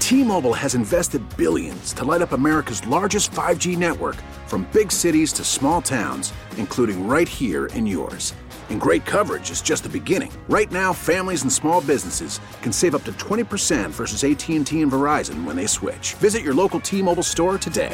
T-Mobile has invested billions to light up America's largest 5G network, from big cities to small towns, including right here in yours. And great coverage is just the beginning. Right now, families and small businesses can save up to 20% versus AT&T and Verizon when they switch. Visit your local T-Mobile store today.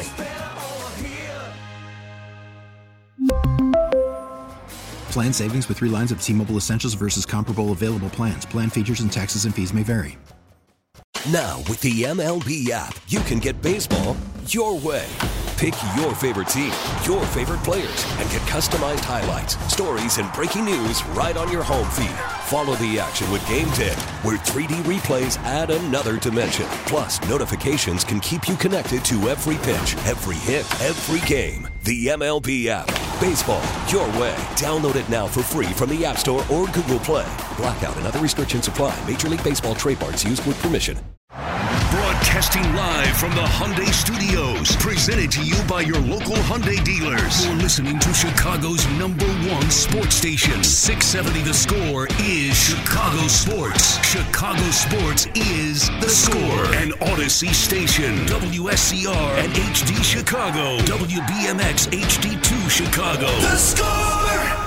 Plan savings with 3 lines of T-Mobile Essentials versus comparable available plans. Plan features and taxes and fees may vary. Now, with the MLB app, you can get baseball your way. Pick your favorite team, your favorite players, and get customized highlights, stories, and breaking news right on your home feed. Follow the action with Game Day, where 3D replays add another dimension. Plus, notifications can keep you connected to every pitch, every hit, every game. The MLB app. Baseball your way. Download it now for free from the App Store or Google Play. Blackout and other restrictions apply. Major League Baseball trademarks used with permission. Broadcasting live from the Hyundai Studios, presented to you by your local Hyundai dealers. You're listening to Chicago's #1 sports station. 670 The Score is Chicago Sports. Chicago Sports is The Score. An Odyssey station. WSCR and HD Chicago. WBMX HD2 Chicago. The Score!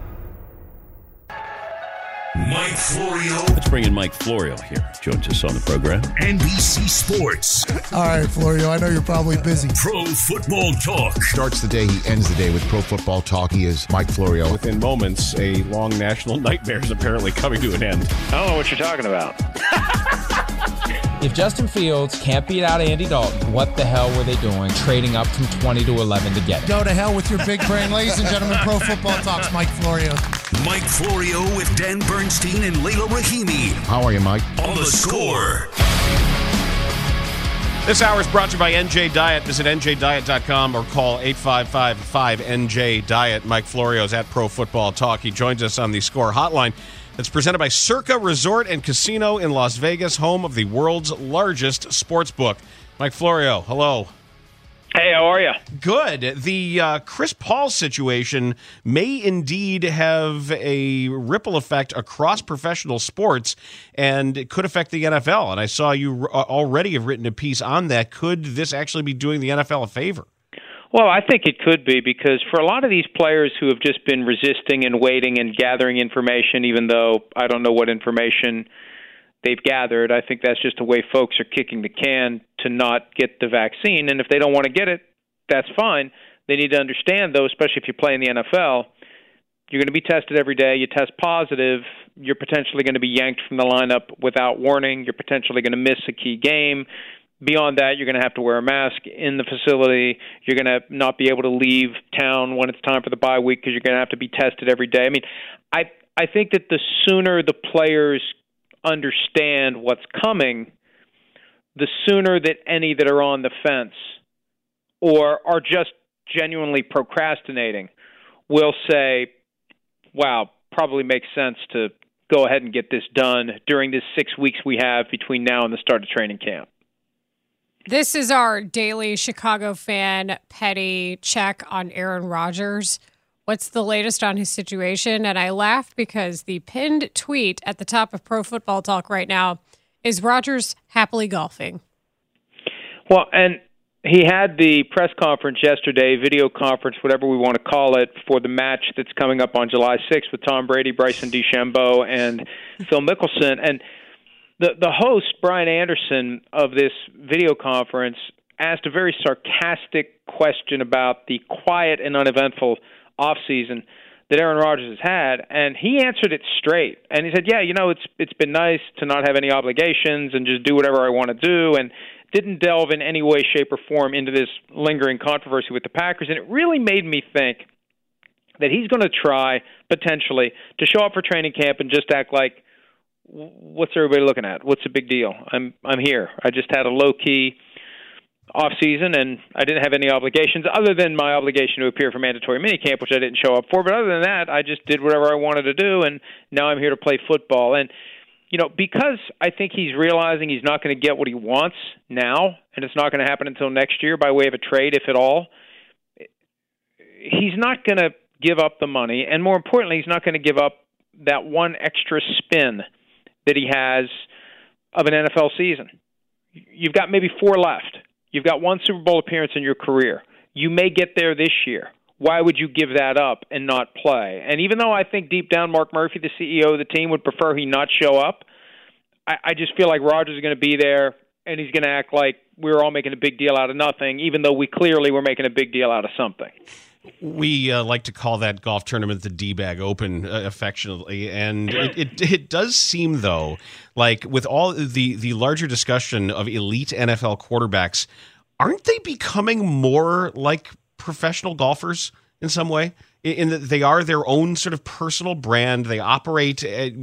Mike Florio. Let's bring in Mike Florio here. Joins us on the program. NBC Sports. All right, Florio, I know you're probably busy. Pro Football Talk. Starts the day, he ends the day with Pro Football Talk. He is Mike Florio. Within moments, a long national nightmare is apparently coming to an end. I don't know what you're talking about. If Justin Fields can't beat out Andy Dalton, what the hell were they doing trading up from 20 to 11 to get it? Go to hell with your big brain. Ladies and gentlemen, Pro Football Talks, Mike Florio. Mike Florio with Dan Bernstein and Layla Rahimi. How are you, Mike? On The Score. This hour is brought to you by NJ Diet. Visit njdiet.com or call 855-5NJ-DIET. Mike Florio is at Pro Football Talk. He joins us on the Score hotline. It's presented by Circa Resort and Casino in Las Vegas, home of the world's largest sports book. Mike Florio, hello. Hey, how are you? Good. The Chris Paul situation may indeed have a ripple effect across professional sports, and it could affect the NFL. And I saw you already have written a piece on that. Could this actually be doing the NFL a favor? Well, I think it could be, because for a lot of these players who have just been resisting and waiting and gathering information, even though I don't know what information they've gathered, I think that's just the way folks are kicking the can to not get the vaccine. And if they don't want to get it, that's fine. They need to understand, though, especially if you play in the NFL, you're going to be tested every day. You test positive, you're potentially going to be yanked from the lineup without warning. You're potentially going to miss a key game. Beyond that, you're going to have to wear a mask in the facility. You're going to not be able to leave town when it's time for the bye week because you're going to have to be tested every day. I mean, I think that the sooner the players understand what's coming, the sooner that any that are on the fence or are just genuinely procrastinating will say, wow, probably makes sense to go ahead and get this done during this 6 weeks we have between now and the start of training camp. This is our daily Chicago fan petty check on Aaron Rodgers. What's the latest on his situation? And I laugh because the pinned tweet at the top of Pro Football Talk right now is Rodgers happily golfing. Well, and he had the press conference yesterday, video conference, whatever we want to call it, for the match that's coming up on July 6th with Tom Brady, Bryson DeChambeau, and Phil Mickelson. And the host, Brian Anderson, of this video conference asked a very sarcastic question about the quiet and uneventful offseason that Aaron Rodgers has had, and he answered it straight. And he said, yeah, it's been nice to not have any obligations and just do whatever I want to do, and didn't delve in any way, shape, or form into this lingering controversy with the Packers. And it really made me think that he's going to try, potentially, to show up for training camp and just act like, what's everybody looking at? What's the big deal? I'm here. I just had a low-key off-season, and I didn't have any obligations other than my obligation to appear for mandatory minicamp, which I didn't show up for. But other than that, I just did whatever I wanted to do, and now I'm here to play football. And, because I think he's realizing he's not going to get what he wants now, and it's not going to happen until next year by way of a trade, if at all, he's not going to give up the money. And more importantly, he's not going to give up that one extra spin that he has of an NFL season. You've got maybe 4 left. You've got 1 Super Bowl appearance in your career. You may get there this year. Why would you give that up and not play? And even though I think deep down Mark Murphy, the CEO of the team, would prefer he not show up, I just feel like Rodgers is going to be there, and he's going to act like we're all making a big deal out of nothing, even though we clearly were making a big deal out of something. We like to call that golf tournament the D-Bag Open affectionately, and it does seem, though, like with all the larger discussion of elite NFL quarterbacks, aren't they becoming more like professional golfers in some way? In that they are their own sort of personal brand. They operate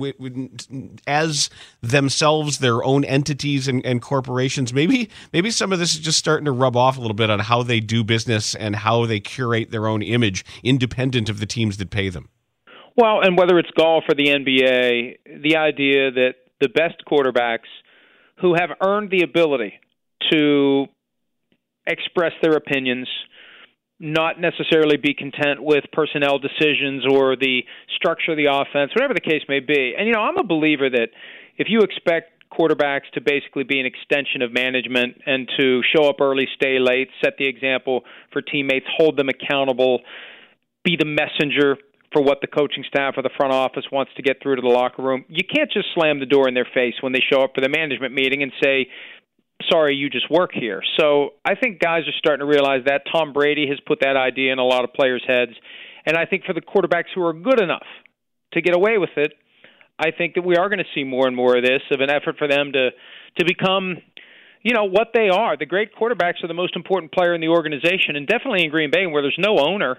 as themselves, their own entities and corporations. Maybe some of this is just starting to rub off a little bit on how they do business and how they curate their own image, independent of the teams that pay them. Well, and whether it's golf or the NBA, the idea that the best quarterbacks who have earned the ability to express their opinions, not necessarily be content with personnel decisions or the structure of the offense, whatever the case may be. And, I'm a believer that if you expect quarterbacks to basically be an extension of management and to show up early, stay late, set the example for teammates, hold them accountable, be the messenger for what the coaching staff or the front office wants to get through to the locker room, you can't just slam the door in their face when they show up for the management meeting and say, sorry, you just work here. So I think guys are starting to realize that. Tom Brady has put that idea in a lot of players' heads. And I think for the quarterbacks who are good enough to get away with it, I think that we are going to see more and more of this, of an effort for them to become, what they are. The great quarterbacks are the most important player in the organization, and definitely in Green Bay where there's no owner.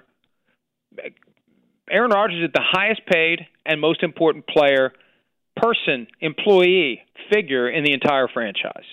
Aaron Rodgers is the highest paid and most important player, person, employee, figure in the entire franchise.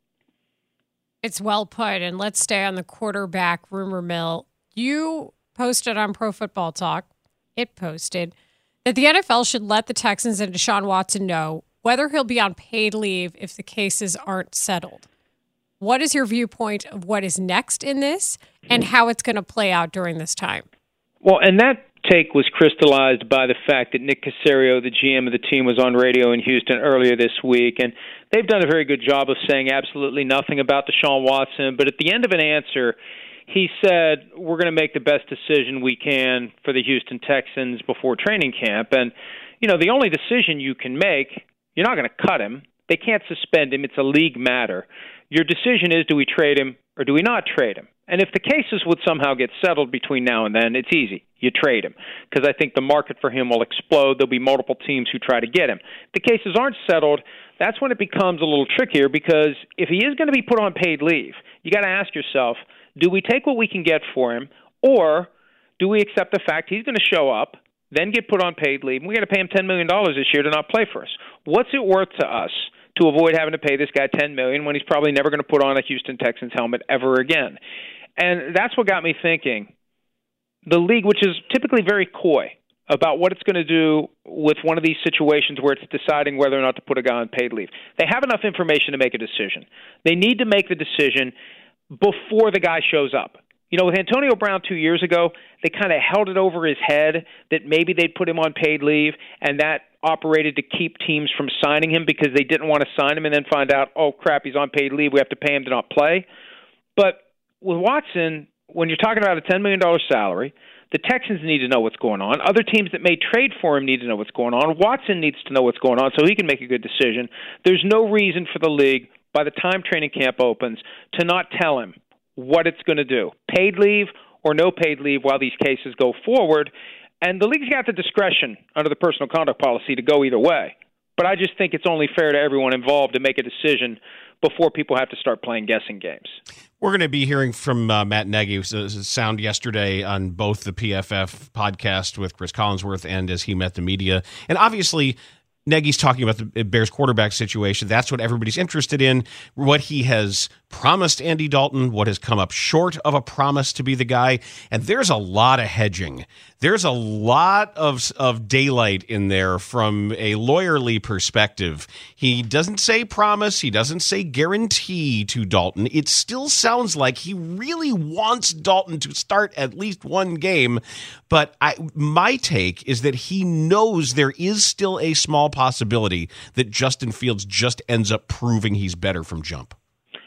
It's well put, and let's stay on the quarterback rumor mill. You posted on Pro Football Talk, it posted, that the NFL should let the Texans and Deshaun Watson know whether he'll be on paid leave if the cases aren't settled. What is your viewpoint of what is next in this and how it's going to play out during this time? Well, and that take was crystallized by the fact that Nick Caserio, the GM of the team, was on radio in Houston earlier this week, and they've done a very good job of saying absolutely nothing about Deshaun Watson, but at the end of an answer, he said, we're going to make the best decision we can for the Houston Texans before training camp, and, the only decision you can make, you're not going to cut him. They can't suspend him. It's a league matter. Your decision is, do we trade him or do we not trade him? And if the cases would somehow get settled between now and then, it's easy. You trade him, because I think the market for him will explode. There'll be multiple teams who try to get him. If the cases aren't settled, that's when it becomes a little trickier, because if he is going to be put on paid leave, you got to ask yourself, do we take what we can get for him, or do we accept the fact he's going to show up, then get put on paid leave, and we got to pay him $10 million this year to not play for us? What's it worth to us to avoid having to pay this guy $10 million when he's probably never going to put on a Houston Texans helmet ever again? And that's what got me thinking. The league, which is typically very coy about what it's going to do with one of these situations where it's deciding whether or not to put a guy on paid leave, they have enough information to make a decision. They need to make the decision before the guy shows up. With Antonio Brown 2 years ago, they kind of held it over his head that maybe they'd put him on paid leave, and that operated to keep teams from signing him because they didn't want to sign him and then find out, oh, crap, he's on paid leave, we have to pay him to not play. But with Watson, when you're talking about a $10 million salary, the Texans need to know what's going on. Other teams that may trade for him need to know what's going on. Watson needs to know what's going on so he can make a good decision. There's no reason for the league, by the time training camp opens, to not tell him what it's going to do, paid leave or no paid leave, while these cases go forward. And the league's got the discretion under the personal conduct policy to go either way. But I just think it's only fair to everyone involved to make a decision before people have to start playing guessing games. We're going to be hearing from Matt Nagy, who's a sound yesterday on both the PFF podcast with Chris Collinsworth and as he met the media. And obviously, Nagy's talking about the Bears quarterback situation. That's what everybody's interested in, what he has promised Andy Dalton, what has come up short of a promise to be the guy. And there's a lot of hedging. There's a lot of daylight in there from a lawyerly perspective. He doesn't say promise. He doesn't say guarantee to Dalton. It still sounds like he really wants Dalton to start at least one game. But my take is that he knows there is still a small possibility that Justin Fields just ends up proving he's better from jump.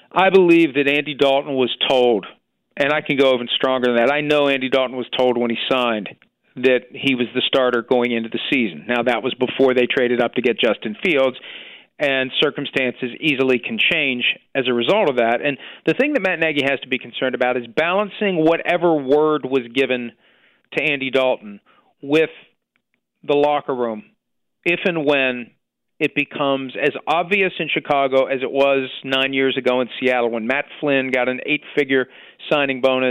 I believe that Andy Dalton was told, and I can go even stronger than that. I know Andy Dalton was told when he signed that he was the starter going into the season. Now, that was before they traded up to get Justin Fields, and circumstances easily can change as a result of that. And the thing that Matt Nagy has to be concerned about is balancing whatever word was given to Andy Dalton with the locker room, if and when it becomes as obvious in Chicago as it was 9 years ago in Seattle when Matt Flynn got an 8-figure signing bonus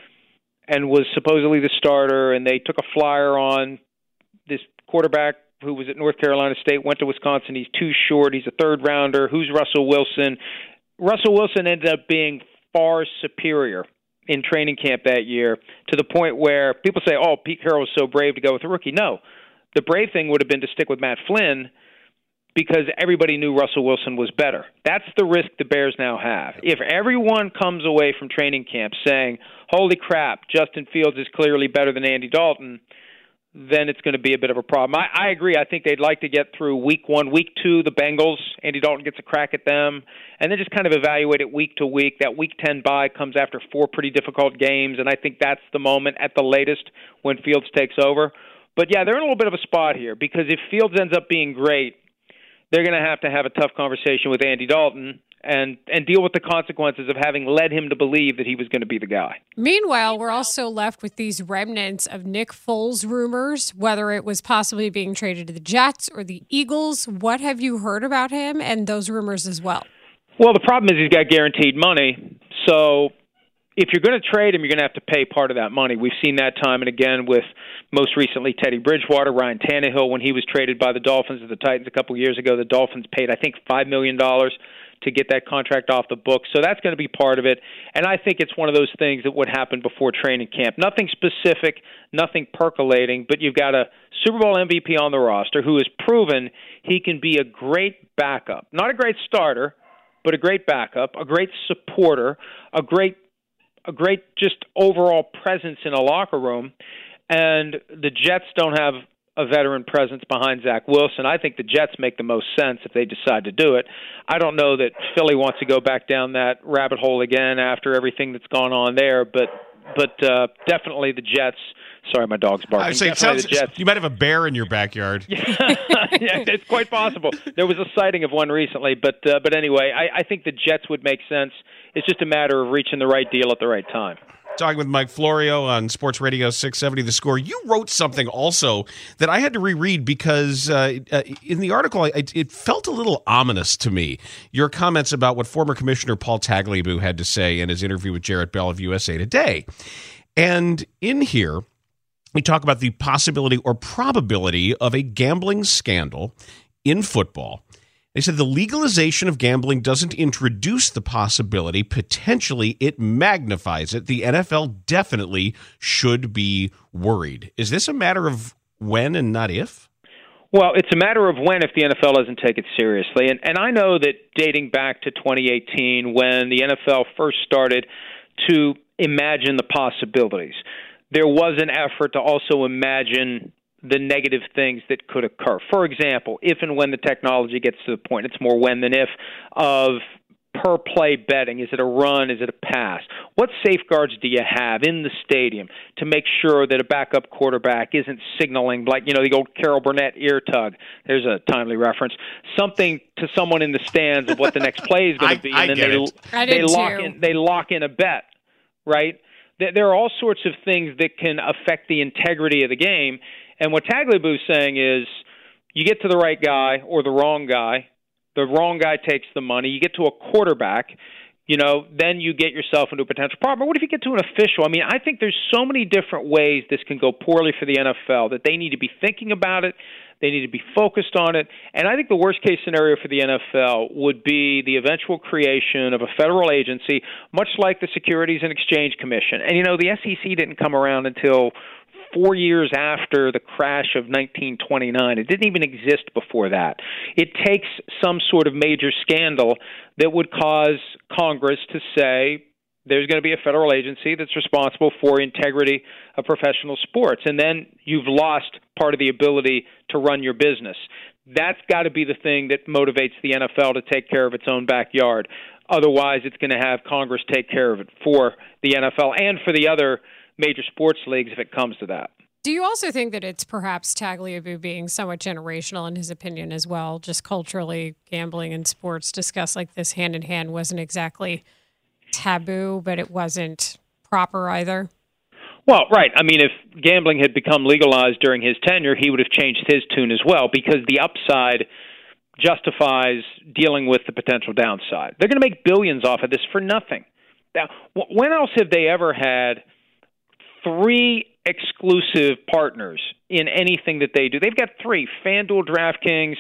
and was supposedly the starter, and they took a flyer on this quarterback who was at North Carolina State, went to Wisconsin. He's too short. He's a third-rounder. Who's Russell Wilson? Russell Wilson ended up being far superior in training camp that year to the point where people say, oh, Pete Carroll was so brave to go with a rookie. No, the brave thing would have been to stick with Matt Flynn because everybody knew Russell Wilson was better. That's the risk the Bears now have. If everyone comes away from training camp saying, holy crap, Justin Fields is clearly better than Andy Dalton, then it's going to be a bit of a problem. I agree. I think they'd like to get through week 1. Week 2, the Bengals, Andy Dalton gets a crack at them, and then just kind of evaluate it week to week. That week 10 bye comes after 4 pretty difficult games, and I think that's the moment at the latest when Fields takes over. But, yeah, they're in a little bit of a spot here because if Fields ends up being great, they're going to have a tough conversation with Andy Dalton and deal with the consequences of having led him to believe that he was going to be the guy. Meanwhile, we're also left with these remnants of Nick Foles rumors, whether it was possibly being traded to the Jets or the Eagles. What have you heard about him and those rumors as well? Well, the problem is he's got guaranteed money, so if you're going to trade him, you're going to have to pay part of that money. We've seen that time and again with most recently Teddy Bridgewater, Ryan Tannehill. When he was traded by the Dolphins to the Titans a couple years ago, the Dolphins paid, I think, $5 million to get that contract off the books. So that's going to be part of it. And I think it's one of those things that would happen before training camp. Nothing specific, nothing percolating, but you've got a Super Bowl MVP on the roster who has proven he can be a great backup. Not a great starter, but a great backup, a great supporter, a great just overall presence in a locker room. And the Jets don't have a veteran presence behind Zach Wilson. I think the Jets make the most sense if they decide to do it. I don't know that Philly wants to go back down that rabbit hole again after everything that's gone on there, but definitely the Jets. Sorry, my dog's barking. I say, it sounds, you might have a bear in your backyard. Yeah, it's quite possible. There was a sighting of one recently, but anyway, I think the Jets would make sense. It's just a matter of reaching the right deal at the right time. Talking with Mike Florio on Sports Radio 670 The Score. You wrote something also that I had to reread because in the article, it felt a little ominous to me. Your comments about what former Commissioner Paul Tagliabue had to say in his interview with Jarrett Bell of USA Today. And in here, we talk about the possibility or probability of a gambling scandal in football. They said the legalization of gambling doesn't introduce the possibility. Potentially, it magnifies it. The NFL definitely should be worried. Is this a matter of when and not if? Well, it's a matter of when if the NFL doesn't take it seriously. And I know that dating back to 2018 when the NFL first started to imagine the possibilities, there was an effort to also imagine the negative things that could occur. For example, if and when the technology gets to the point, it's more when than if, of per-play betting. Is it a run? Is it a pass? What safeguards do you have in the stadium to make sure that a backup quarterback isn't signaling, like, the old Carol Burnett ear tug? There's a timely reference. Something to someone in the stands of what the next play is going to be, and then they lock in a bet, right? There are all sorts of things that can affect the integrity of the game. And what Tagliabue is saying is you get to the right guy or the wrong guy takes the money, you get to a quarterback, then you get yourself into a potential problem. Or what if you get to an official? I mean, I think there's so many different ways this can go poorly for the NFL that they need to be thinking about it. They need to be focused on it. And I think the worst-case scenario for the NFL would be the eventual creation of a federal agency, much like the Securities and Exchange Commission. And, the SEC didn't come around until 4 years after the crash of 1929. It didn't even exist before that. It takes some sort of major scandal that would cause Congress to say there's going to be a federal agency that's responsible for integrity of professional sports. And then you've lost part of the ability to run your business. That's got to be the thing that motivates the NFL to take care of its own backyard. Otherwise, it's going to have Congress take care of it for the NFL and for the other major sports leagues if it comes to that. Do you also think that it's perhaps Tagliabue being somewhat generational in his opinion as well? Just culturally, gambling and sports discussed like this hand in hand wasn't exactly taboo, but it wasn't proper either. Well, right. I mean, if gambling had become legalized during his tenure, he would have changed his tune as well, because the upside justifies dealing with the potential downside. They're going to make billions off of this for nothing. Now, when else have they ever had 3 exclusive partners in anything that they do? They've got 3, FanDuel, DraftKings,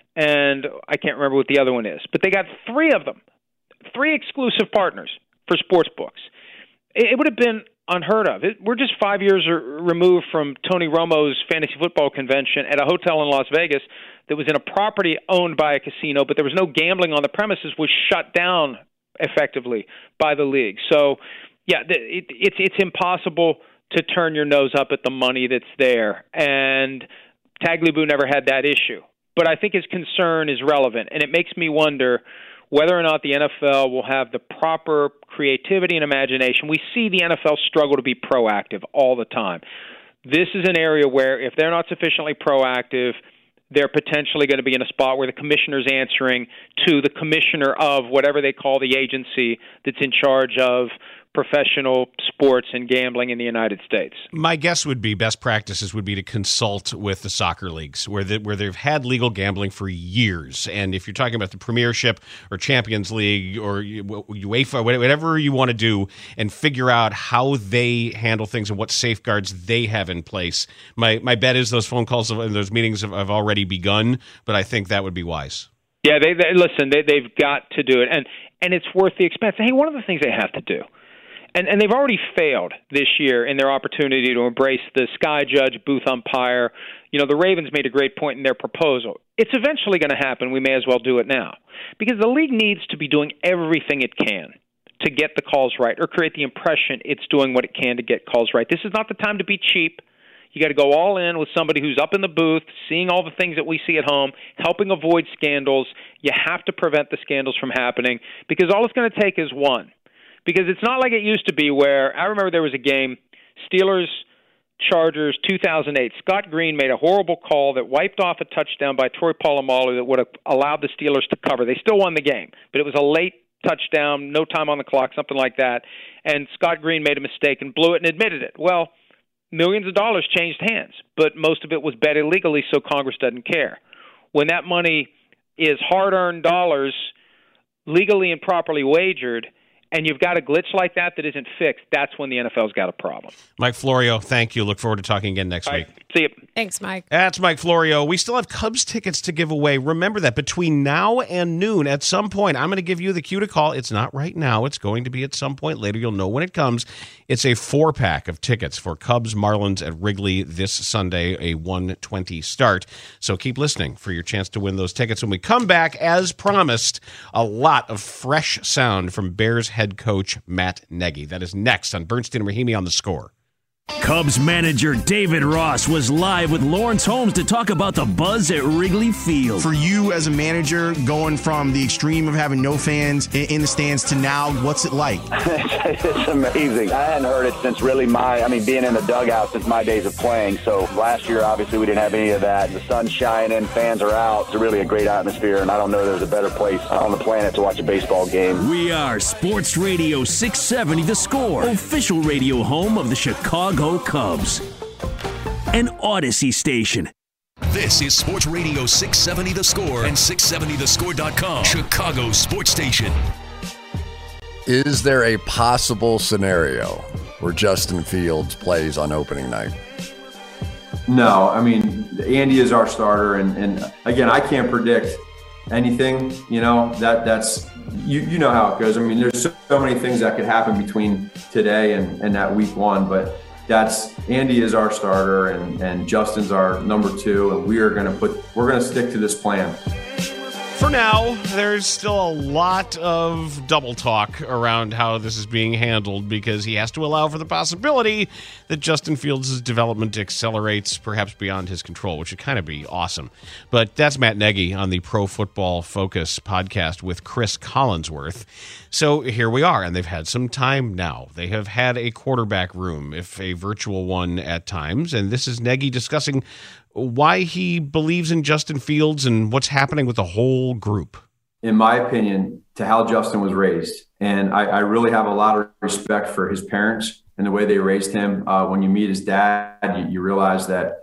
and I can't remember what the other one is, but they got 3 of them, 3 exclusive partners for sports books. It would have been unheard of. We're just 5 years removed from Tony Romo's fantasy football convention at a hotel in Las Vegas that was in a property owned by a casino, but there was no gambling on the premises, was shut down effectively by the league. So, yeah, it's impossible to turn your nose up at the money that's there. And Tagliabue never had that issue. But I think his concern is relevant, and it makes me wonder whether or not the NFL will have the proper creativity and imagination. We see the NFL struggle to be proactive all the time. This is an area where if they're not sufficiently proactive, they're potentially going to be in a spot where the commissioner's answering to the commissioner of whatever they call the agency that's in charge of professional sports and gambling in the United States. My guess would be best practices would be to consult with the soccer leagues where they've had legal gambling for years. And if you're talking about the Premiership or Champions League or UEFA, whatever you want to do, and figure out how they handle things and what safeguards they have in place. My bet is those phone calls and those meetings have already begun, but I think that would be wise. Yeah, they've got to do it. And it's worth the expense. Hey, one of the things they have to do, and they've already failed this year in their opportunity to embrace the sky judge, booth umpire. You know, the Ravens made a great point in their proposal. It's eventually going to happen. We may as well do it now. Because the league needs to be doing everything it can to get the calls right or create the impression it's doing what it can to get calls right. This is not the time to be cheap. You got to go all in with somebody who's up in the booth, seeing all the things that we see at home, helping avoid scandals. You have to prevent the scandals from happening because all it's going to take is one. Because it's not like it used to be where, I remember there was a game, Steelers-Chargers 2008. Scott Green made a horrible call that wiped off a touchdown by Troy Polamalu that would have allowed the Steelers to cover. They still won the game, but it was a late touchdown, no time on the clock, something like that. And Scott Green made a mistake and blew it and admitted it. Well, millions of dollars changed hands, but most of it was bet illegally, so Congress doesn't care. When that money is hard-earned dollars, legally and properly wagered, and you've got a glitch like that isn't fixed, that's when the NFL's got a problem. Mike Florio, thank you. Look forward to talking again next week. See you. Thanks, Mike. That's Mike Florio. We still have Cubs tickets to give away. Remember that between now and noon, at some point, I'm going to give you the cue to call. It's not right now. It's going to be at some point later. You'll know when it comes. It's a 4-pack of tickets for Cubs Marlins at Wrigley this Sunday, a 1:20 start. So keep listening for your chance to win those tickets. When we come back, as promised, a lot of fresh sound from Bears head coach Matt Nagy. That is next on Bernstein and Rahimi on The Score. Cubs manager David Ross was live with Lawrence Holmes to talk about the buzz at Wrigley Field. For you as a manager, going from the extreme of having no fans in the stands to now, what's it like? It's amazing. I hadn't heard it since really being in the dugout since my days of playing. So last year, obviously, we didn't have any of that. The sun's shining, fans are out. It's really a great atmosphere, and I don't know there's a better place on the planet to watch a baseball game. We are Sports Radio 670 The Score, official radio home of the Chicago Cubs. An Odyssey station. This is Sports Radio 670 The Score and 670thescore.com, Chicago sports station. Is there a possible scenario where Justin Fields plays on opening night? No, Andy is our starter, and again, I can't predict anything. You know that's you know how it goes. There's so many things that could happen between today and that week one, but Andy is our starter and Justin's our number 2, and we're going to stick to this plan. For now, there's still a lot of double talk around how this is being handled because he has to allow for the possibility that Justin Fields' development accelerates perhaps beyond his control, which would kind of be awesome. But that's Matt Nagy on the Pro Football Focus podcast with Chris Collinsworth. So here we are, and they've had some time now. They have had a quarterback room, if a virtual one at times, and this is Nagy discussing why he believes in Justin Fields and what's happening with the whole group. In my opinion, to how Justin was raised. And I really have a lot of respect for his parents and the way they raised him. When you meet his dad, you realize that,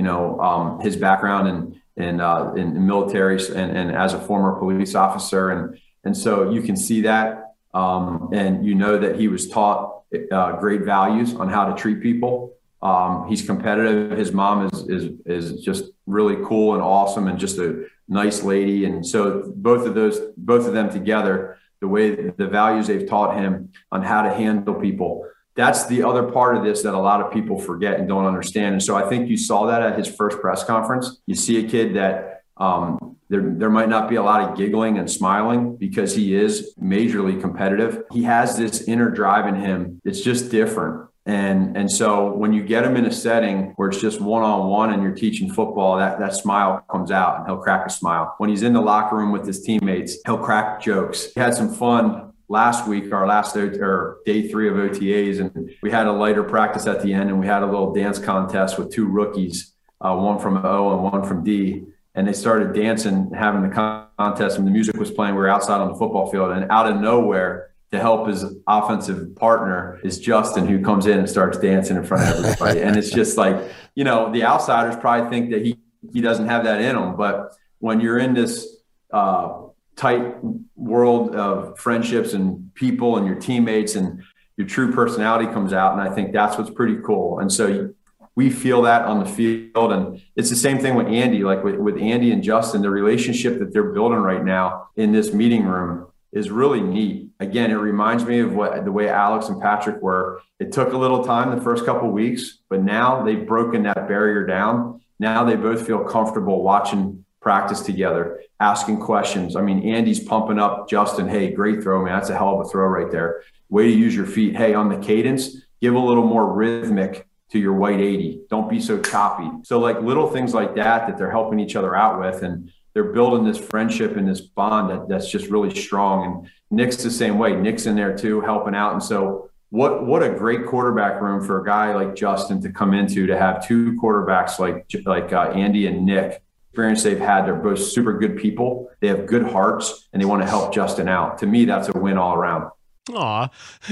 his background in military and as a former police officer. And so you can see that. And you know that he was taught great values on how to treat people. He's competitive. His mom is just really cool and awesome and just a nice lady. And so both of them together, the values they've taught him on how to handle people, that's the other part of this that a lot of people forget and don't understand. And so I think you saw that at his first press conference. You see a kid that there might not be a lot of giggling and smiling because he is majorly competitive. He has this inner drive in him. It's just different. And so when you get him in a setting where it's just one-on-one and you're teaching football, that smile comes out and he'll crack a smile. When he's in the locker room with his teammates, he'll crack jokes. He had some fun last week, our day 3 of OTAs, and we had a lighter practice at the end, and we had a little dance contest with 2 rookies, one from O and one from D. And they started dancing, having the contest, and the music was playing. We were outside on the football field, and out of nowhere, to help his offensive partner is Justin, who comes in and starts dancing in front of everybody. And it's just like, the outsiders probably think that he doesn't have that in him. But when you're in this tight world of friendships and people and your teammates, and your true personality comes out. And I think that's what's pretty cool. And so we feel that on the field. And it's the same thing with Andy, like with Andy and Justin, the relationship that they're building right now in this meeting room is really neat. Again, it reminds me of the way Alex and Patrick were. It took a little time the first couple of weeks, but now they've broken that barrier down. Now they both feel comfortable watching practice together, asking questions. I mean, Andy's pumping up Justin. Hey, great throw, man. That's a hell of a throw right there. Way to use your feet. Hey, on the cadence, give a little more rhythmic to your white 80. Don't be so choppy. So like little things like that they're helping each other out with. And they're building this friendship and this bond that's just really strong. And Nick's the same way. Nick's in there too, helping out. And so what a great quarterback room for a guy like Justin to come into, to have 2 quarterbacks like Andy and Nick. Experience they've had, they're both super good people. They have good hearts, and they want to help Justin out. To me, that's a win all around. Aw,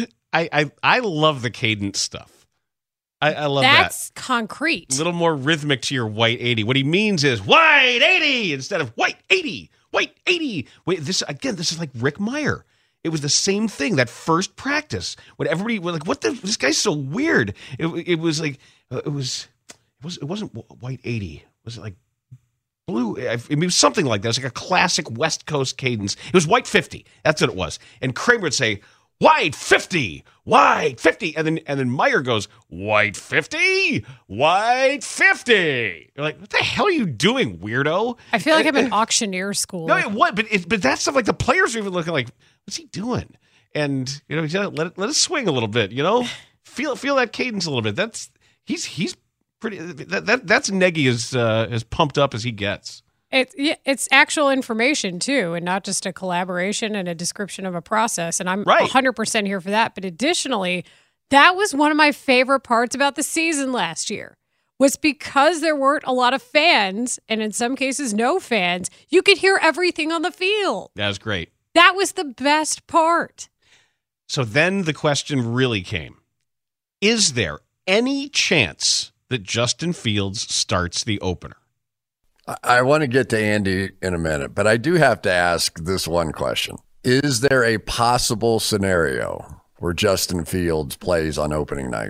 I love the cadence stuff. I love that. That's concrete. A little more rhythmic to your white 80. What he means is white 80 instead of white 80. White 80. Wait, this is like Rick Meyer. It was the same thing, that first practice. When everybody was like, this guy's so weird. It was like, it wasn't white 80. Was it like blue? It was something like that. It was like a classic West Coast cadence. It was white 50. That's what it was. And Kramer would say, white 50, white 50. And then Meyer goes, white 50, white 50. You're like, what the hell are you doing, weirdo? I feel like I'm in auctioneer school. No, what? But that stuff, like the players are even looking like, what's he doing? And, let it swing a little bit, feel that cadence a little bit. He's pretty, that's Nagy as pumped up as he gets. It's actual information, too, and not just a collaboration and a description of a process. And I'm 100% here for that. But additionally, that was one of my favorite parts about the season last year, was because there weren't a lot of fans, and in some cases no fans, you could hear everything on the field. That was great. That was the best part. So then the question really came. Is there any chance that Justin Fields starts the opener? I want to get to Andy in a minute, but I do have to ask this one question. Is there a possible scenario where Justin Fields plays on opening night?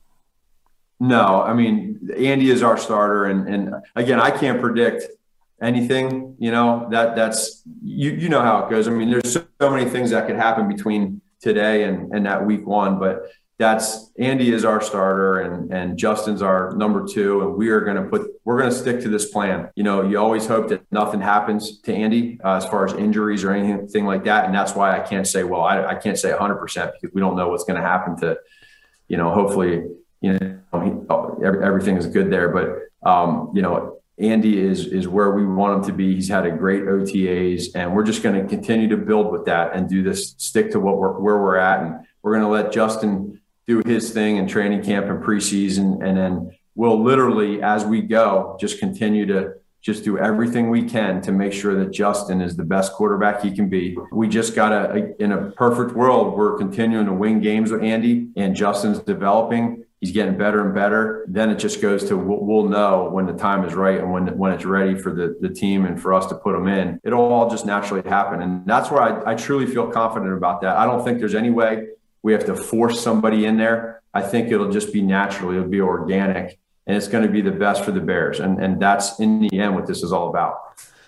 No, I mean, Andy is our starter. And again, I can't predict anything, that's you know how it goes. I mean, there's so many things that could happen between today and that week 1, but Andy is our starter and Justin's our number 2. And we're going to stick to this plan. You know, you always hope that nothing happens to Andy as far as injuries or anything like that. And that's why I can't say, I can't say 100% because we don't know what's going to happen to, you know, hopefully, you know, everything is good there. But, you know, Andy is where we want him to be. He's had a great OTAs, and we're just going to continue to build with that and do this, stick to where we're at. And we're going to let Justin do his thing in training camp and preseason. And then we'll literally, as we go, just continue to just do everything we can to make sure that Justin is the best quarterback he can be. We just got to, in a perfect world, we're continuing to win games with Andy, and Justin's developing. He's getting better and better. Then it just goes to, we'll know when the time is right and when it's ready for the team and for us to put them in. It'll all just naturally happen. And that's where I truly feel confident about that. I don't think there's any way we have to force somebody in there. I think it'll just be natural. It'll be organic, and it's going to be the best for the Bears. And that's in the end what this is all about.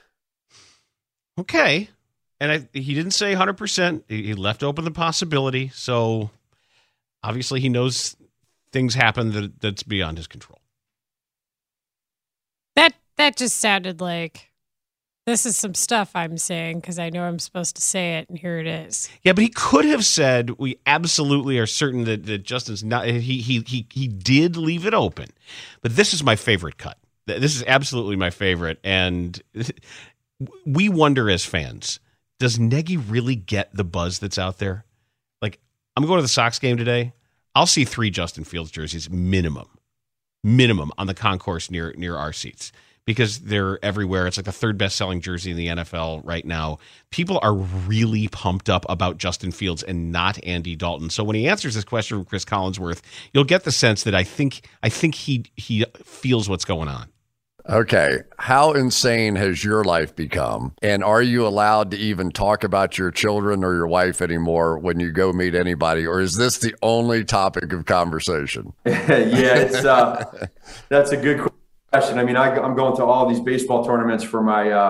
Okay. And he didn't say 100%. He left open the possibility. So obviously he knows things happen that's beyond his control. That just sounded like this is some stuff I'm saying because I know I'm supposed to say it, and here it is. Yeah, but he could have said, we absolutely are certain that Justin's not. He did leave it open. But this is my favorite cut. This is absolutely my favorite. And we wonder as fans, does Nagy really get the buzz that's out there? Like, I'm going to the Sox game today. I'll see 3 Justin Fields jerseys minimum on the concourse near our seats because they're everywhere. It's like the 3rd best selling jersey in the NFL right now. People are really pumped up about Justin Fields and not Andy Dalton. So when he answers this question from Chris Collinsworth, you'll get the sense that I think he feels what's going on. Okay, how insane has your life become? And are you allowed to even talk about your children or your wife anymore when you go meet anybody? Or is this the only topic of conversation? Yeah, that's a good question. I mean, I'm going to all these baseball tournaments for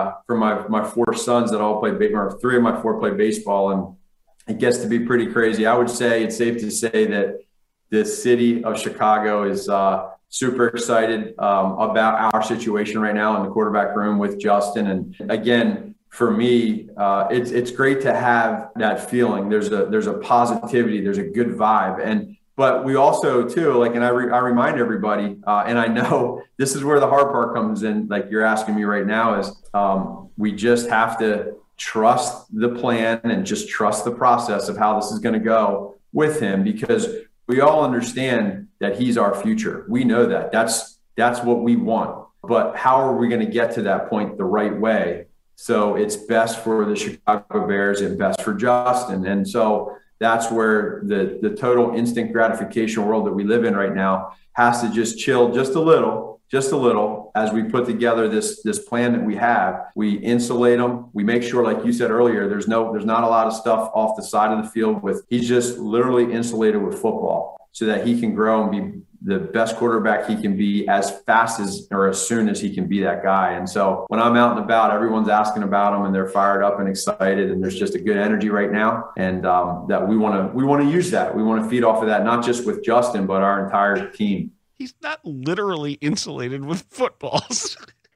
my 4 sons that all play, or 3 of my 4 play baseball, and it gets to be pretty crazy. I would say it's safe to say that the city of Chicago is super excited about our situation right now in the quarterback room with Justin. And again, for me, it's great to have that feeling. There's a positivity, there's a good vibe. But we also too, like, and I remind everybody, and I know this is where the hard part comes in, like you're asking me right now, is we just have to trust the plan and just trust the process of how this is going to go with him, because we all understand that he's our future. We know that. That's what we want. But how are we going to get to that point the right way? So it's best for the Chicago Bears and best for Justin. And so that's where the total instant gratification world that we live in right now has to just chill just a little as we put together this plan that we have. We insulate him. We make sure, like you said earlier, there's not a lot of stuff off the side of the field he's just literally insulated with football so that he can grow and be the best quarterback he can be as fast as or as soon as he can be that guy. And so when I'm out and about, everyone's asking about him and they're fired up and excited, and there's just a good energy right now. And that we want to use that. We want to feed off of that, not just with Justin, but our entire team. He's not literally insulated with footballs.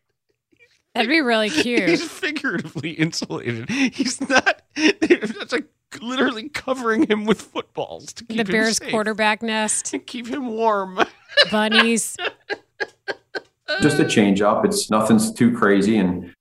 That'd be really cute. He's figuratively insulated. He's not. It's like literally covering him with footballs to keep the him Bears safe. Quarterback nest. And keep him warm. Bunnies. Just a change up. Nothing's too crazy. And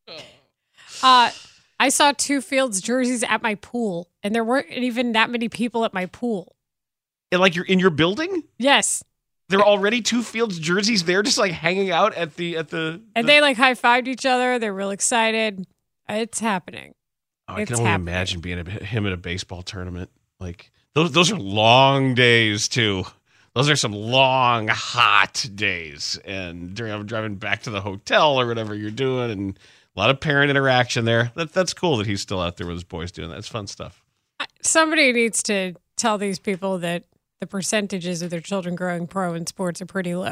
I saw 2 Fields jerseys at my pool, and there weren't even that many people at my pool. And like you're in your building? Yes. There are already 2 Fields jerseys there, just like hanging out at the. And they like high-fived each other. They're real excited. It's happening. Oh, I can only imagine being him at a baseball tournament. Like those are long days too. Those are some long, hot days. And I'm driving back to the hotel or whatever you're doing, and a lot of parent interaction there. That's cool that he's still out there with his boys doing that. It's fun stuff. Somebody needs to tell these people that the percentages of their children growing pro in sports are pretty low.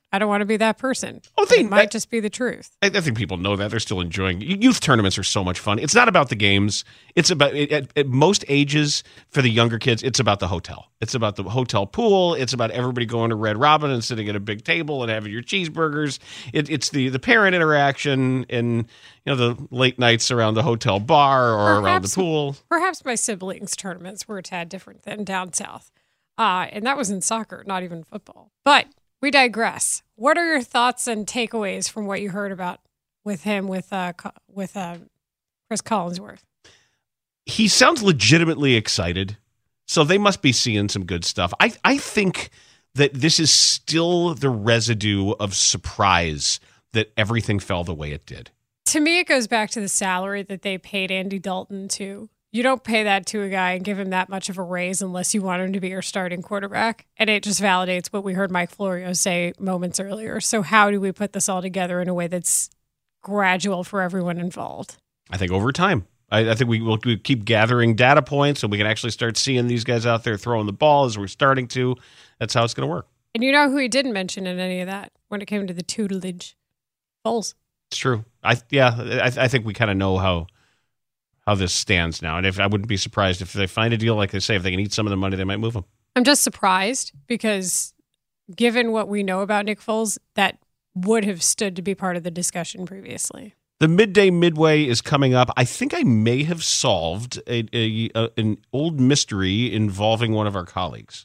I don't want to be that person. Oh, it might just be the truth. I think people know that. They're still enjoying. Youth tournaments are so much fun. It's not about the games. It's about, at most ages, for the younger kids, it's about the hotel. It's about the hotel pool. It's about everybody going to Red Robin and sitting at a big table and having your cheeseburgers. It's the parent interaction and the late nights around the hotel bar or around the pool. Perhaps my siblings' tournaments were a tad different than down south. And that was in soccer, not even football. But we digress. What are your thoughts and takeaways from what you heard about with him with Chris Collinsworth? He sounds legitimately excited, so they must be seeing some good stuff. I think that this is still the residue of surprise that everything fell the way it did. To me, it goes back to the salary that they paid Andy Dalton to. You don't pay that to a guy and give him that much of a raise unless you want him to be your starting quarterback. And it just validates what we heard Mike Florio say moments earlier. So how do we put this all together in a way that's gradual for everyone involved? I think over time. I think we will keep gathering data points so we can actually start seeing these guys out there throwing the ball as we're starting to. That's how it's going to work. And you know who he didn't mention in any of that when it came to the tutelage? Foles. It's true. I think we kind of know how this stands now. And I wouldn't be surprised if they find a deal, like they say, if they can eat some of the money, they might move him. I'm just surprised because given what we know about Nick Foles, that would have stood to be part of the discussion previously. The Midday Midway is coming up. I think I may have solved an old mystery involving one of our colleagues.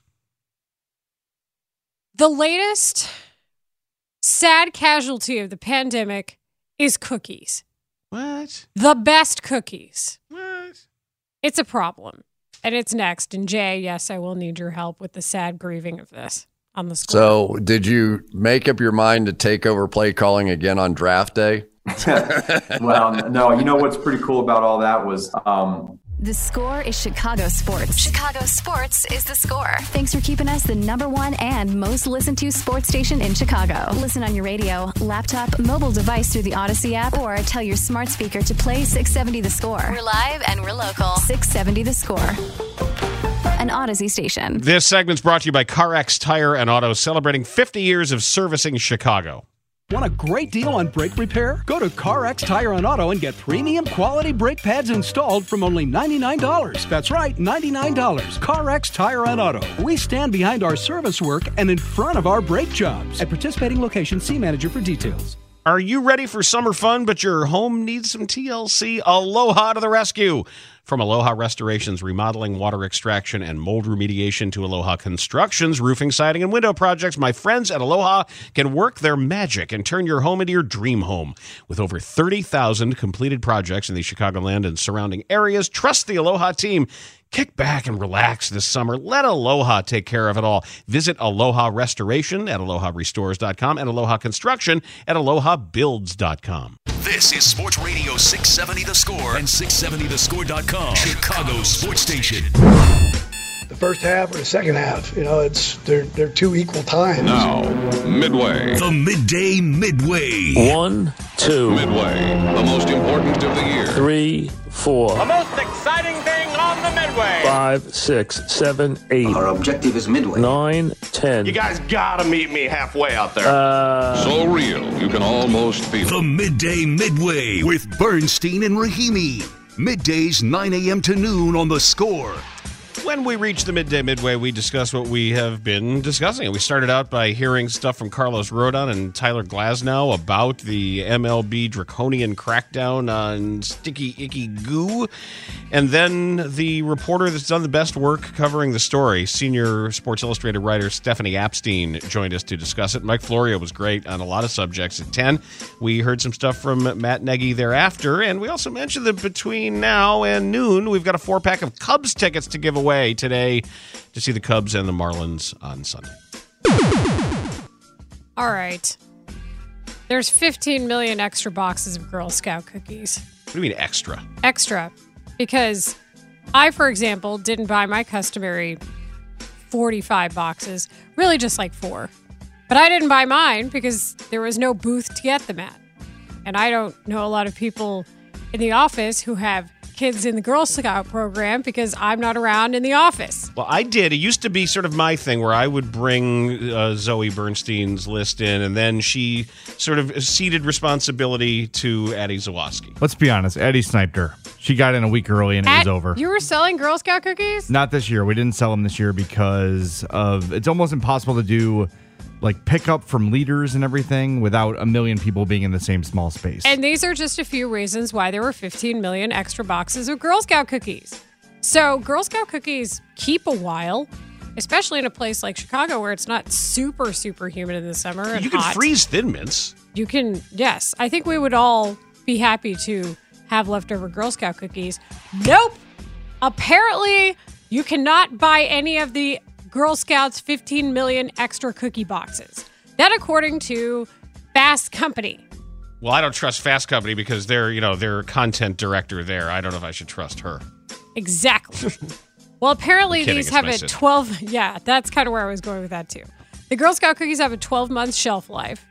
The latest sad casualty of the pandemic is cookies. What? The best cookies. What? It's a problem. And it's next. And Jay, yes, I will need your help with the sad grieving of this on the score. So did you make up your mind to take over play calling again on draft day? Well, no, you know what's pretty cool about all that was The Score is Chicago sports. Chicago sports is The Score. Thanks for keeping us the number one and most listened to sports station in Chicago. Listen on your radio, laptop, mobile device through the Odyssey app, or tell your smart speaker to play 670 The Score. We're live and we're local. 670 The Score. An Odyssey station. This segment's brought to you by CarX Tire and Auto, celebrating 50 years of servicing Chicago. Want a great deal on brake repair? Go to CarX Tire and Auto and get premium quality brake pads installed from only $99. That's right, $99. CarX Tire and Auto. We stand behind our service work and in front of our brake jobs. At participating locations, see manager for details. Are you ready for summer fun, but your home needs some TLC? Aloha to the rescue. From Aloha Restoration's remodeling, water extraction, and mold remediation to Aloha Construction's roofing, siding, and window projects, my friends at Aloha can work their magic and turn your home into your dream home. With over 30,000 completed projects in the Chicagoland and surrounding areas, trust the Aloha team. Kick back and relax this summer. Let Aloha take care of it all. Visit Aloha Restoration at AlohaRestores.com and Aloha Construction at AlohaBuilds.com. This is Sports Radio 670 The Score and 670thescore.com. Chicago's sports station. The first half or the second half, they're two equal times. Now, Midway. The Midday Midway. 1, 2. Midway, the most important of the year. 3, 4. The most exciting thing on the Midway. 5, 6, 7, 8. Our objective is Midway. 9, 10. You guys gotta meet me halfway out there. So real, you can almost feel it. The Midday Midway with Bernstein and Rahimi. Middays 9 a.m. to noon on The Score. When we reach the Midday Midway, we discuss what we have been discussing. We started out by hearing stuff from Carlos Rodon and Tyler Glasnow about the MLB draconian crackdown on sticky, icky goo. And then the reporter that's done the best work covering the story, senior Sports Illustrated writer Stephanie Apstein, joined us to discuss it. Mike Florio was great on a lot of subjects at 10. We heard some stuff from Matt Nagy thereafter, and we also mentioned that between now and noon, we've got a 4-pack of Cubs tickets to give away today to see the Cubs and the Marlins on Sunday. All right. There's 15 million extra boxes of Girl Scout cookies. What do you mean extra? Extra. Because I, for example, didn't buy my customary 45 boxes, really just like 4. But I didn't buy mine because there was no booth to get them at. And I don't know a lot of people in the office who have kids in the Girl Scout program because I'm not around in the office. Well, I did. It used to be sort of my thing where I would bring Zoe Bernstein's list in, and then she sort of ceded responsibility to Addie Zawoski. Let's be honest. Eddie sniped her. She got in a week early, and it was over. You were selling Girl Scout cookies? Not this year. We didn't sell them this year because of it's almost impossible to do like pick up from leaders and everything without a million people being in the same small space. And these are just a few reasons why there were 15 million extra boxes of Girl Scout cookies. So Girl Scout cookies keep a while, especially in a place like Chicago where it's not super, super humid in the summer and You can hot. freeze Thin Mints. You can, yes. I think we would all be happy to have leftover Girl Scout cookies. Nope. Apparently, you cannot buy any of the Girl Scouts 15 million extra cookie boxes. That according to Fast Company. Well, I don't trust Fast Company because they're content director there. I don't know if I should trust her. Exactly. Well, apparently I'm kidding, these it's have my a sister. 12. Yeah, that's kind of where I was going with that too. The Girl Scout cookies have a 12-month shelf life,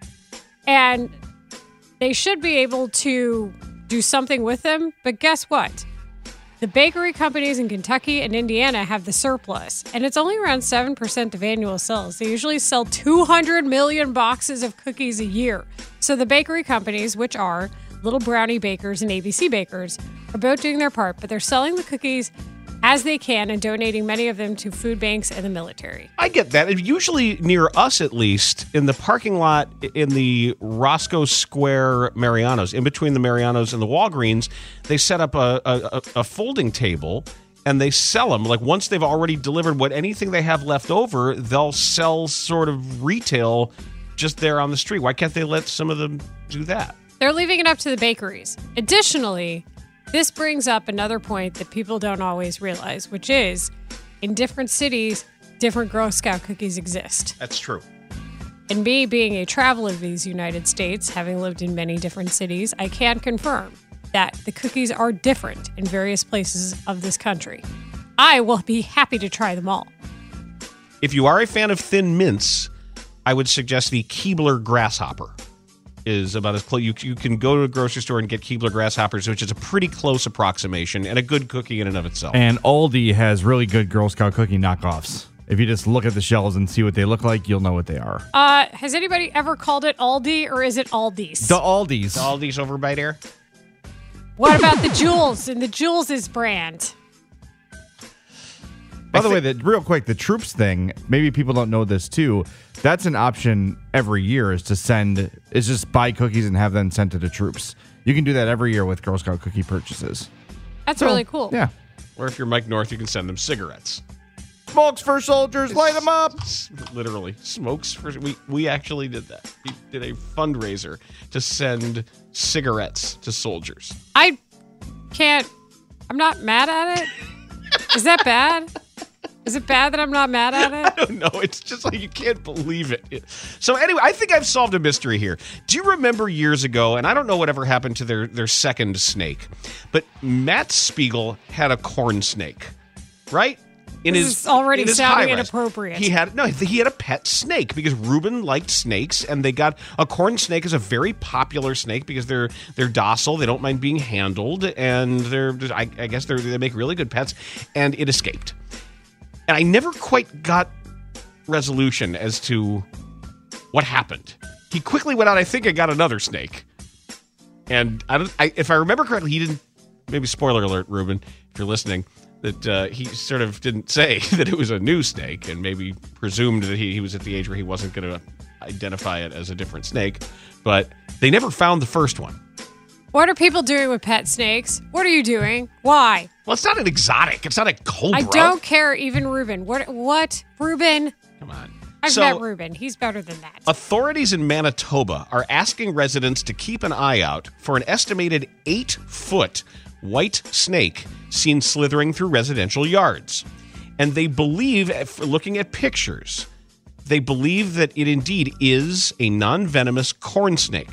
and they should be able to do something with them. But guess what? The bakery companies in Kentucky and Indiana have the surplus, and it's only around 7% of annual sales. They usually sell 200 million boxes of cookies a year. So the bakery companies, which are Little Brownie Bakers and ABC Bakers, are both doing their part, but they're selling the cookies as they can and donating many of them to food banks and the military. I get that. And usually near us, at least, in the parking lot in the Roscoe Square Mariano's, in between the Mariano's and the Walgreens, they set up a folding table and they sell them. Like once they've already delivered anything they have left over, they'll sell sort of retail just there on the street. Why can't they let some of them do that? They're leaving it up to the bakeries. Additionally, this brings up another point that people don't always realize, which is in different cities, different Girl Scout cookies exist. That's true. And me being a traveler of these United States, having lived in many different cities, I can confirm that the cookies are different in various places of this country. I will be happy to try them all. If you are a fan of Thin Mints, I would suggest the Keebler Grasshopper. Is about as close. You can go to a grocery store and get Keebler Grasshoppers, which is a pretty close approximation and a good cookie in and of itself. And Aldi has really good Girl Scout cookie knockoffs. If you just look at the shelves and see what they look like, you'll know what they are. Has anybody ever called it Aldi or is it Aldi's? The Aldi's. The Aldi's over by there. What about the Jules and the Jules' brand? By the way, real quick, the troops thing, maybe people don't know this too. That's an option every year is just buy cookies and have them sent to the troops. You can do that every year with Girl Scout cookie purchases. That's really cool. Yeah. Or if you're Mike North, you can send them cigarettes. Smokes for soldiers, light them up. Literally, smokes for... We actually did that. We did a fundraiser to send cigarettes to soldiers. I'm not mad at it. Is that bad? Is it bad that I'm not mad at it? I don't know. It's just like you can't believe it. So anyway, I think I've solved a mystery here. Do you remember years ago, and I don't know whatever happened to their second snake, but Matt Spiegel had a corn snake, right? This is already sounding high-rise. Inappropriate. He had a pet snake because Ruben liked snakes, and they got a corn snake is a very popular snake because they're docile, they don't mind being handled, and I guess they make really good pets, and it escaped. And I never quite got resolution as to what happened. He quickly went out, I think I got another snake. And if I remember correctly, he didn't, maybe spoiler alert, Ruben, if you're listening, that he sort of didn't say that it was a new snake and maybe presumed that he was at the age where he wasn't going to identify it as a different snake. But they never found the first one. What are people doing with pet snakes? What are you doing? Why? Well, it's not an exotic. It's not a cobra. I don't care, even Ruben. What? Ruben? Come on. I've met Ruben. He's better than that. Authorities in Manitoba are asking residents to keep an eye out for an estimated 8-foot white snake seen slithering through residential yards. And they believe, looking at pictures, they believe that it indeed is a non-venomous corn snake.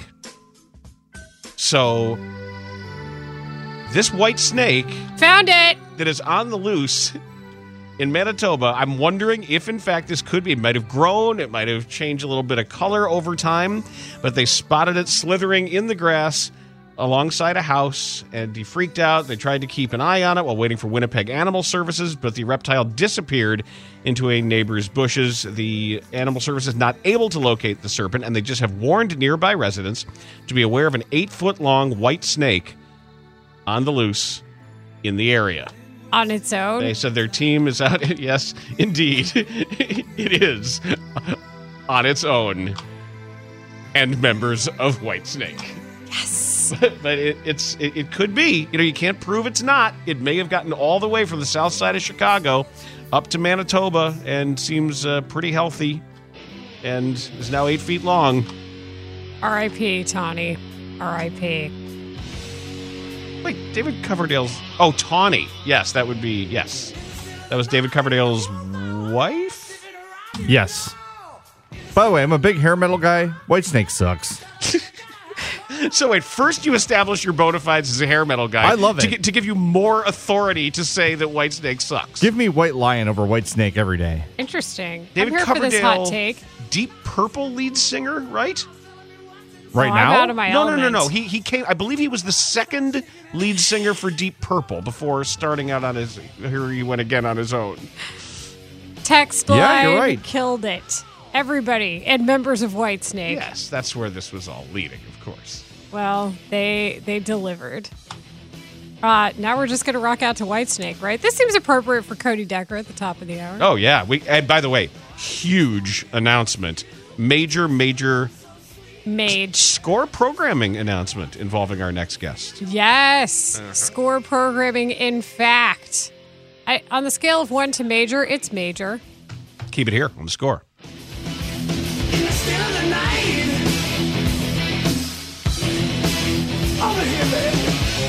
So, this white snake... Found it! ...that is on the loose in Manitoba, I'm wondering if, in fact, this could be. It might have grown. It might have changed a little bit of color over time. But they spotted it slithering in the grass alongside a house, and he freaked out. They tried to keep an eye on it while waiting for Winnipeg Animal Services, but the reptile disappeared into a neighbor's bushes. The Animal Service is not able to locate the serpent, and they just have warned nearby residents to be aware of an 8-foot-long white snake on the loose in the area. On its own? They said their team is out. Yes, indeed. It is on its own. And members of Whitesnake. Yes. But it could be. You can't prove it's not. It may have gotten all the way from the south side of Chicago up to Manitoba and seems pretty healthy and is now 8 feet long. R.I.P., Tawny. R.I.P. Wait, David Coverdale's... Oh, Tawny. Yes, that would be... Yes. That was David Coverdale's wife? Yes. By the way, I'm a big hair metal guy. Whitesnake sucks. So wait, first you establish your bona fides as a hair metal guy. I love it. To give you more authority to say that Whitesnake sucks. Give me White Lion over Whitesnake every day. Interesting. David I'm here Coverdale, for this hot take. Deep Purple lead singer, right? Right now? I'm out of my element. No. He came. I believe he was the second lead singer for Deep Purple before starting out on his. Here he went again on his own. Text line. Yeah, you're right. Killed it. Everybody and members of Whitesnake. Yes, that's where this was all leading, of course. Well, they delivered. Now we're just going to rock out to Whitesnake, right? This seems appropriate for Cody Decker at the top of the hour. Oh, yeah. And by the way, huge announcement. Major score programming announcement involving our next guest. Yes. Score programming, in fact. On the scale of 1 to major, it's major. Keep it here on The Score. Over here, baby.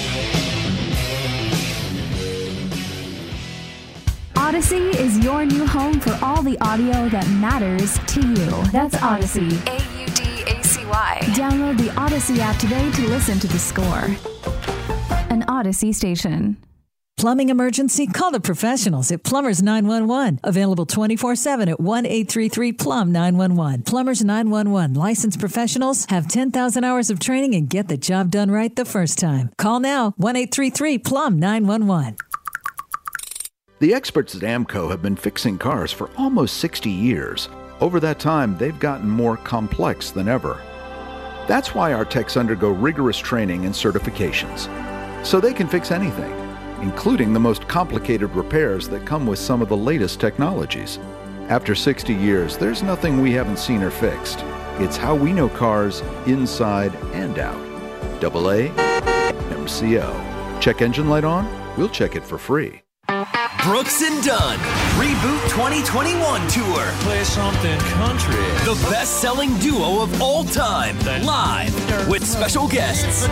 Odyssey is your new home for all the audio that matters to you. That's Odyssey. AUDACY. Download the Odyssey app today to listen to The Score. An Odyssey station. Plumbing emergency? Call the professionals at Plumbers 911. Available 24/7 at 1-833-PLUM-911. Plumbers 911. Licensed professionals have 10,000 hours of training and get the job done right the first time. Call now. 1-833-PLUM-911. The experts at AMCO have been fixing cars for almost 60 years. Over that time, they've gotten more complex than ever. That's why our techs undergo rigorous training and certifications, so they can fix anything, including the most complicated repairs that come with some of the latest technologies. After 60 years, there's nothing we haven't seen or fixed. It's how we know cars inside and out. AA MCO. Check engine light on? We'll check it for free. Brooks and Dunn Reboot 2021 Tour. Play something country. The best-selling duo of all time. Live with special guests.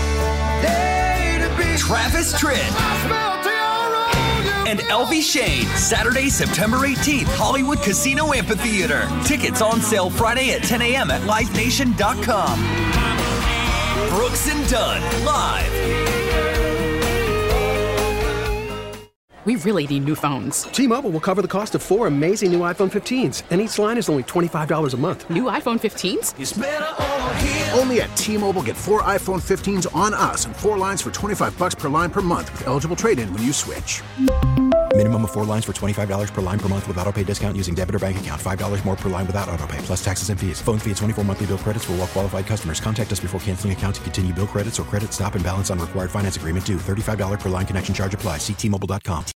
Travis Tritt and Elvie Shane. Saturday, September 18th, Hollywood Casino Amphitheater. Tickets on sale Friday at 10 a.m. at livenation.com. Brooks and Dunn, live. We really need new phones. T-Mobile will cover the cost of 4 amazing new iPhone 15s, and each line is only $25 a month. New iPhone 15s? It's better over here. Only at T-Mobile, get 4 iPhone 15s on us and 4 lines for $25 per line per month with eligible trade-in when you switch. Minimum of 4 lines for $25 per line per month with autopay discount using debit or bank account. $5 more per line without autopay, plus taxes and fees. Phone fee at 24 monthly bill credits for well-qualified customers. Contact us before canceling account to continue bill credits or credit stop and balance on required finance agreement due. $35 per line connection charge applies. See T-Mobile.com.